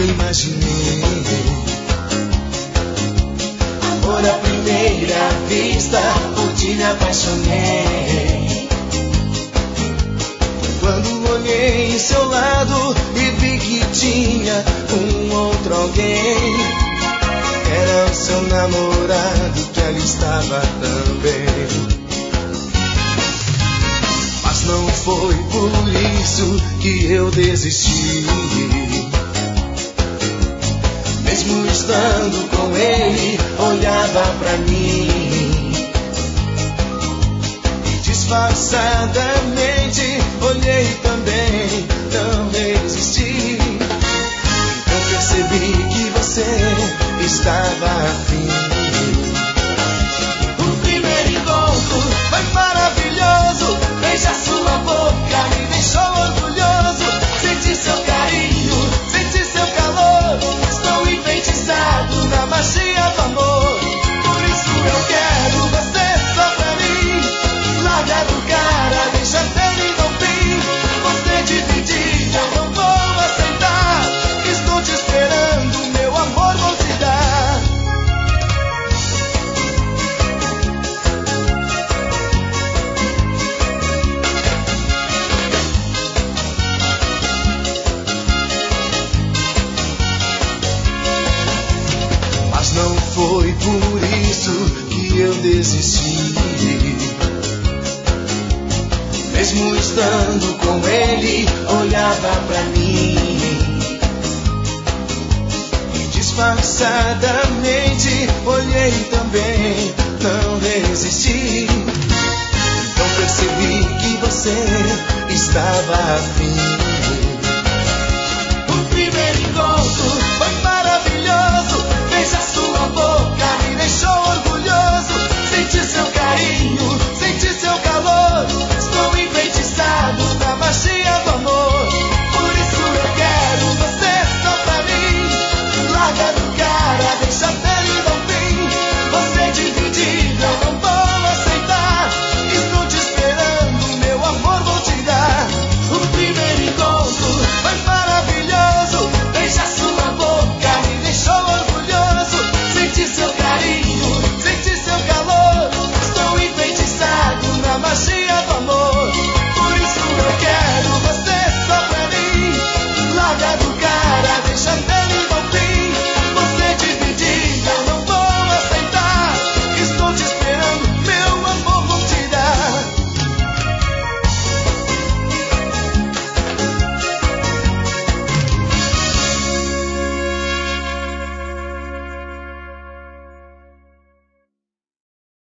imaginei. Amor à primeira vista, por ti me apaixonei. Quando olhei em seu lado e vi que tinha um outro alguém, era o seu namorado que ali estava também. Mas não foi por isso que eu desisti. Mesmo estando com ele, olhava pra mim e disfarçadamente olhei também, não resisti. Então percebi que você estava afim. O primeiro encontro foi maravilhoso. Beija sua boca, me deixou orgulhoso. Senti seu carinho, senti seu calor. Estou enfeitiçado na magia do amor. Por isso eu quero você só pra mim. Larga do cara, deixa dele no fim. Você dividir, eu não vou aceitar. Estou te esperando, meu amor, vou te dar. Mas não foi por isso que eu desisti. Mesmo estando com ele, olhava pra mim e disfarçadamente olhei também, não resisti. Então percebi que você estava afim.